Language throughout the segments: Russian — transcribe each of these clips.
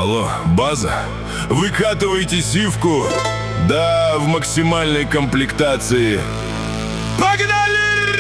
Алло, база? Выкатывайте сивку. Да, в максимальной комплектации. Погнали!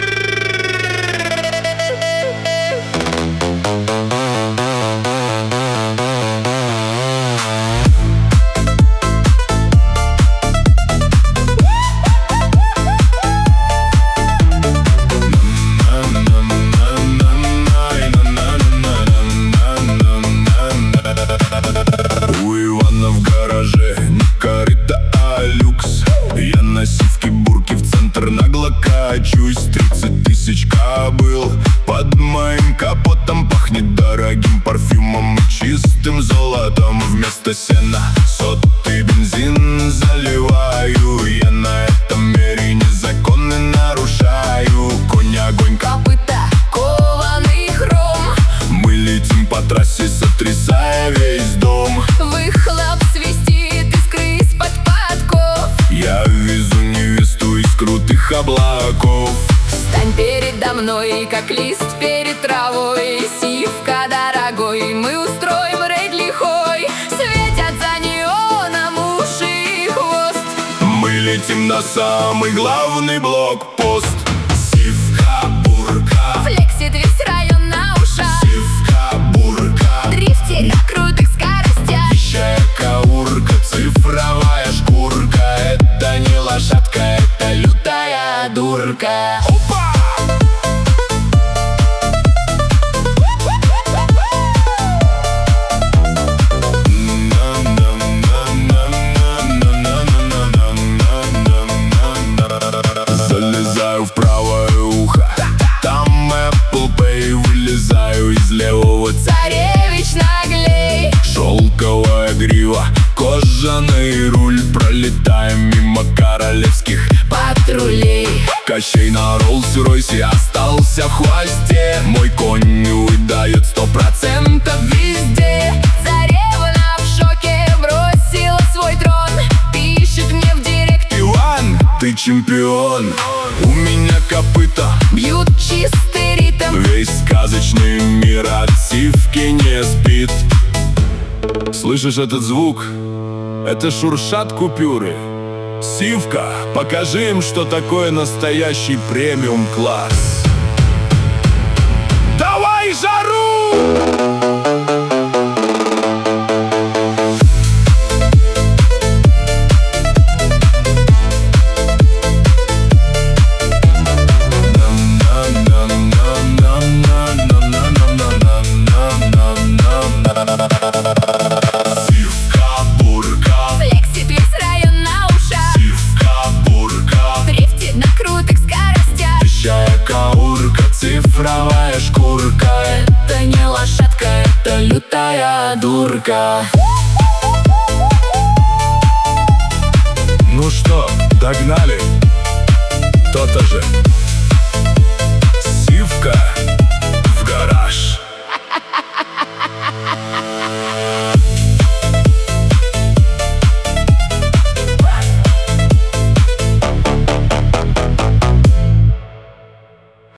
У Ивана в гараже не корыто, а люкс. Я на сивке бурки в центр нагло качусь. 30 тысяч кобыл под моим капотом. Пахнет дорогим парфюмом и чистым золотом. Вместо сена сотый бензин заливаю. Я на этом мере незаконно нарушаю. Конь, огонь, Копыта, кованый хром. мы летим по трассе, сотрясая весь дом. Выхлоп свистит искры из-под подков. Я везу невесту из крутых облаков. Стань передо мной, как лист перед травой. Сивка дорогой, мы устроим рейд лихой. Светятся неоном уши и хвост. Мы летим на самый главный блокпост. Сивка, бурка, Флексит весь район на ушах. сивка, бурка, Дрифтер на крутых скоростях. вещая каурка, цифровая шкурка. Это не лошадка, это лютая дурка. Опа! Залезаю в правое ухо, там Apple Pay. Вылезаю из левого, Царевич наглей. шелковая грива, кожаный руль. Пролетаем мимо королевских Патрулей. Кощей на Роллс-Ройсе остался в хвосте. Мой конь выдает 100% везде. Царевна в шоке бросила свой трон. Пишет мне в директ: Иван, ты чемпион. У меня копыта, бьют чистый ритм. весь сказочный мир от сивки не спит. Слышишь этот звук? Это шуршат купюры. Сивка, покажи им, что такое настоящий премиум класс. Давай жару! Флексит весь район на ушах. Дрифтит на крутых скоростях. Вещая каурка, цифровая шкурка. Это не лошадка, это лютая дурка.